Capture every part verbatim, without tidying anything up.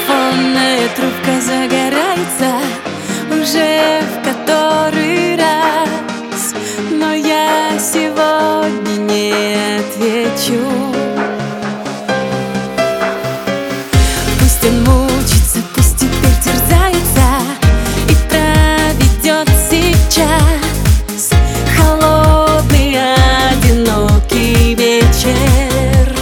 телефонная трубка загорается уже в который раз, но я сегодня не отвечу. Пусть он мучится, пусть теперь терзается и проведет сейчас холодный одинокий вечер.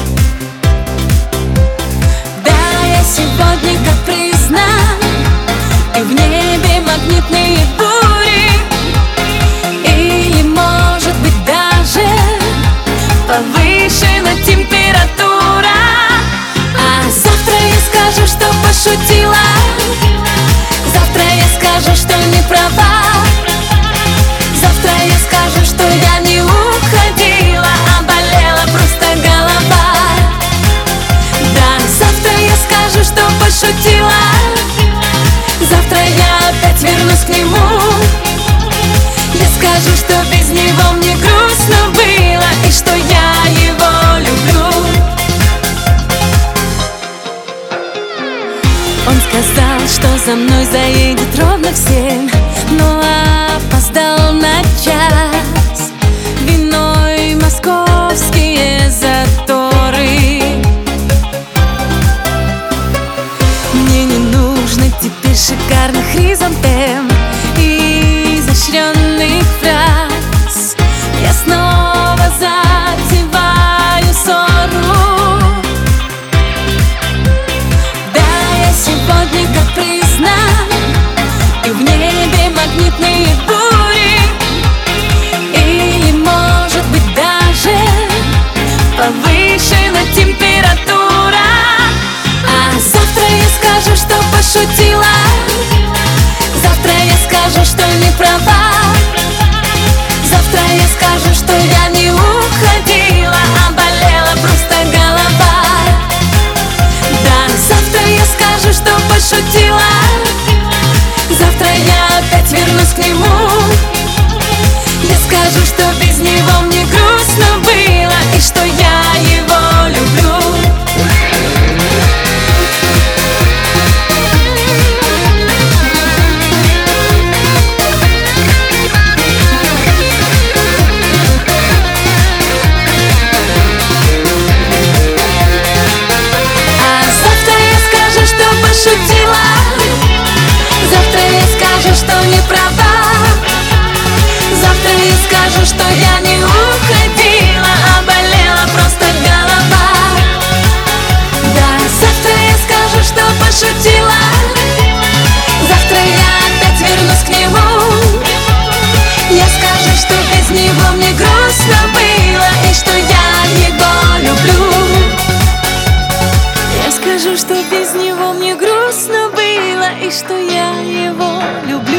Да, я сегодня капризна, и в небе магнитные бури, или, может быть, даже повышена температура. А завтра я скажу, что пошутила, завтра я скажу, что не права, завтра я скажу, что я не уходила, а болела просто голова. Да, завтра я скажу, что пошутила, завтра я опять вернусь к нему. Я скажу, что без него мне грустно было и что я его люблю. Он сказал, что за мной заедет ровно в семь, но опоздал на час. Виной московские заторы. Мне не нужно теперь шикарных хризантем и изощренных фраз. Я снова затеваю ссору. Да, я сегодня капризна, и в небе магнитные бури, или, может быть, даже повышена температура. А завтра я скажу, что пошутила, завтра я скажу, что не права, завтра я скажу, что я не уходила, а болела просто голова. Да, завтра я скажу, что пошутила, завтра я опять вернусь к нему. Я скажу, что без него мне грустно было и что я его люблю. Шутила, завтра я скажу, что не права, завтра я скажу, что я не уходила, а болела просто голова. Да, завтра я скажу, что пошутила, завтра я опять вернусь к нему. Я скажу, что без него мне грустно было и что я его люблю. Я скажу, что без него мне грустно было и что я его люблю.